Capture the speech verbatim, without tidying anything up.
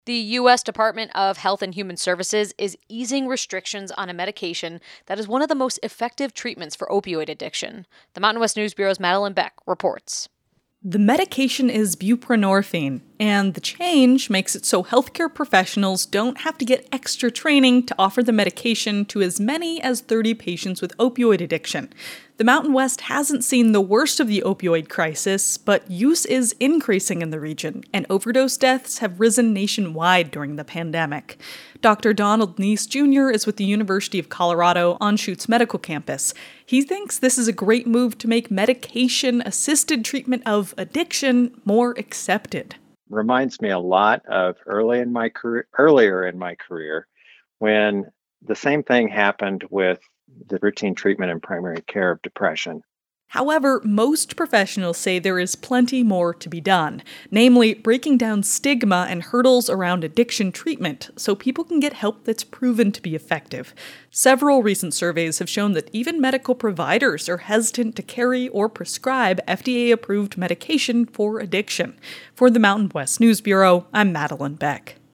The U S Department of Health and Human Services is easing restrictions on a medication that is one of the most effective treatments for opioid addiction. The Mountain West News Bureau's Madeline Beck reports. The medication is buprenorphine, and the change makes it so healthcare professionals don't have to get extra training to offer the medication to as many as thirty patients with opioid addiction. The Mountain West hasn't seen the worst of the opioid crisis, but use is increasing in the region, and overdose deaths have risen nationwide during the pandemic. Doctor Donald Neese Junior is with the University of Colorado Anschutz Medical Campus. He thinks this is a great move to make medication-assisted treatment of addiction more accepted. Reminds me a lot of early in my career, earlier in my career, when the same thing happened with the routine treatment and primary care of depression. However, most professionals say there is plenty more to be done, namely breaking down stigma and hurdles around addiction treatment so people can get help that's proven to be effective. Several recent surveys have shown that even medical providers are hesitant to carry or prescribe F D A-approved medication for addiction. For the Mountain West News Bureau, I'm Madeline Beck.